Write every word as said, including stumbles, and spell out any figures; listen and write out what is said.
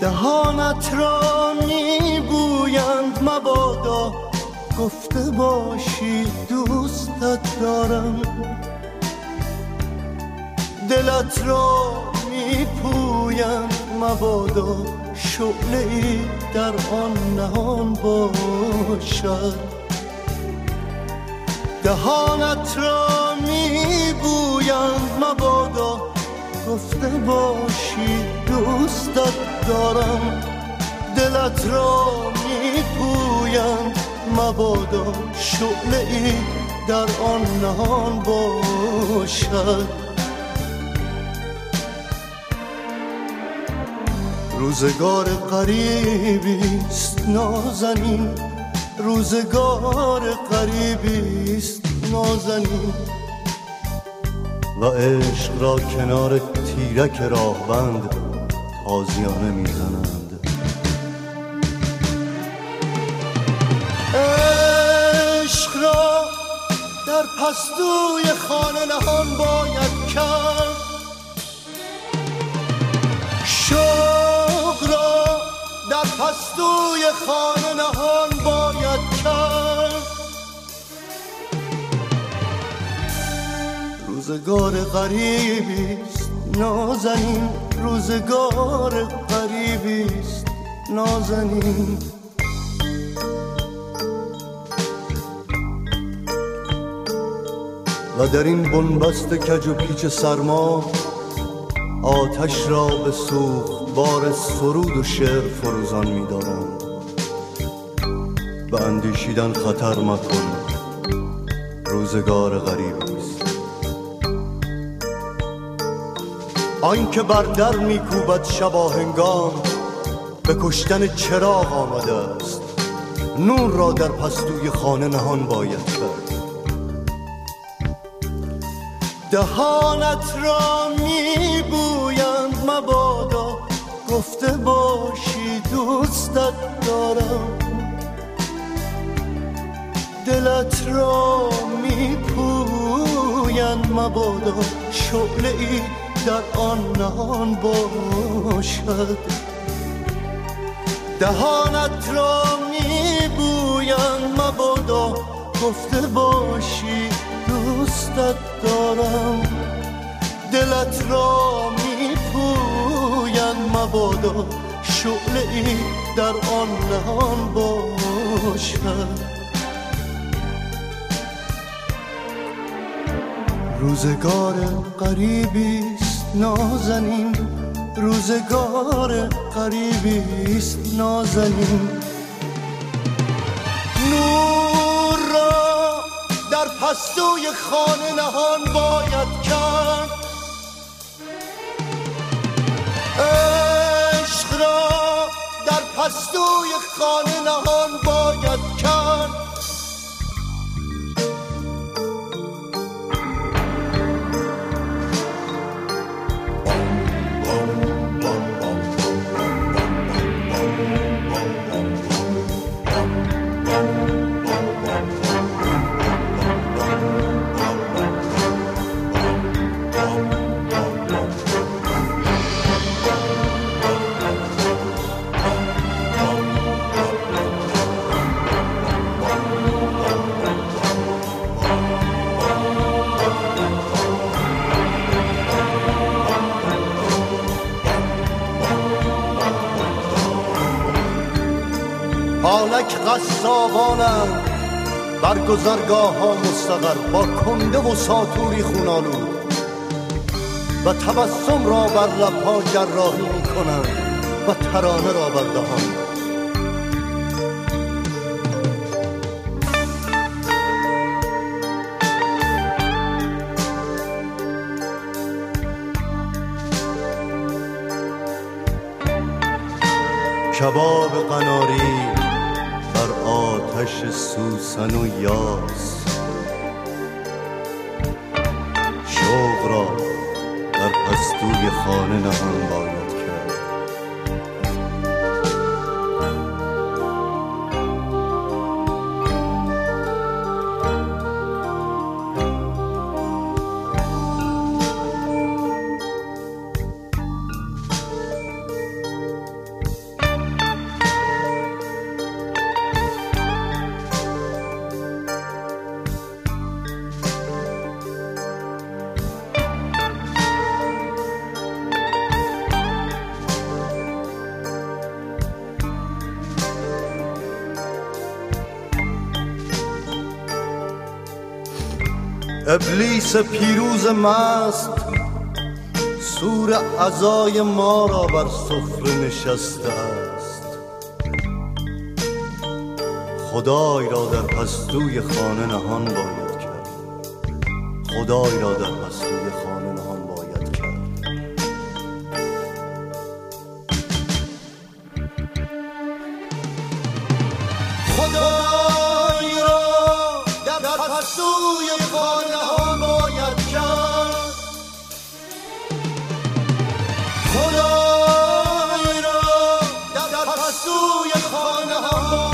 دهانت را میبویند مبادا گفته باشی دوستت دارم، دلت را میپویند مبادا شعله‌ای در آن نهان باشد. دهانت را میبویند مبادا گفته باشی دوستت دارم، دلت را میپویند مبادا شعله‌ای در آن نهان باشد. روزگار غریبی است نازنین، روزگار غریبی است نازنین و عشق را کنار تیرک راهبند تازیانه میزنند. عشق را در پستوی خانه نهان باید کرد، شوق را در پستوی خانه نهان باید کرد. روزگار غریبی است نازنین، روزگار غریبی است نازنین و در این بنبست کج و پیچ سرما آتش را به سوخت بار سرود و شعر فروزان می دارم. به اندیشیدن خطر مکن، روزگار غریبی است. آن که بر در می کوبد شباهنگام به کشتن چراغ آمده است، نور را در پستوی خانه نهان باید کرد. دهانت را میبویند مبادا گفته باشی دوستت دارم، دلت را میپویند مبادا شعله‌ای در آن نهان باشد. دهانت را میبویند مبادا گفته باشی دوستت دارم، دلت را میپویند مبادا شعله‌ای در آن نهان باشد. روزگار غریبی است نازنین، روزگار غریبی است نازنین نور را در پستوی خانه نهان باید کرد. عشق را در پستوی خانه نهان باید کرد. حالک قصابانم بر گذرگاه ها مستقر، با کنده و ساتوری خونالود و تبسم را بر لبها جراحی می کنند و ترانه را بر دهان. کباب قناری بر آتش سوسن و یاس، شوق را در پستوی خانه نهان باید کرد. ابلیس پیروز مست سور عزای ما را بر سفره نشسته است. خدای را در پستوی خانه نهان باید کرد، خدای را در پستوی خانه نهان باید کرد. خدای را در پستوی خانه نهان باید کرد، خدای را در پستوی خانه نهان